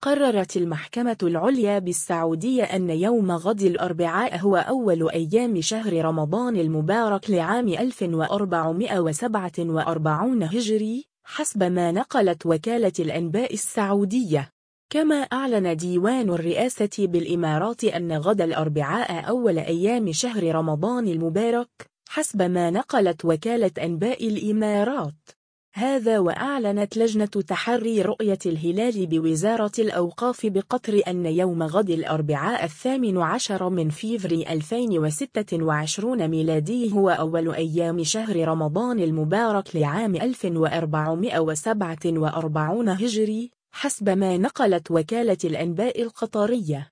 قررت المحكمة العليا بالسعودية أن يوم غد الأربعاء هو أول أيام شهر رمضان المبارك لعام 1447 هجري، حسب ما نقلت وكالة الأنباء السعودية. كما أعلن ديوان الرئاسة بالإمارات أن غد الأربعاء أول أيام شهر رمضان المبارك، حسب ما نقلت وكالة أنباء الإمارات. هذا وأعلنت لجنة تحري رؤية الهلال بوزارة الأوقاف بقطر أن يوم غد الأربعاء 18 من فيفري 2026 ميلادي هو أول أيام شهر رمضان المبارك لعام 1447 هجري، حسب ما نقلت وكالة الأنباء القطرية.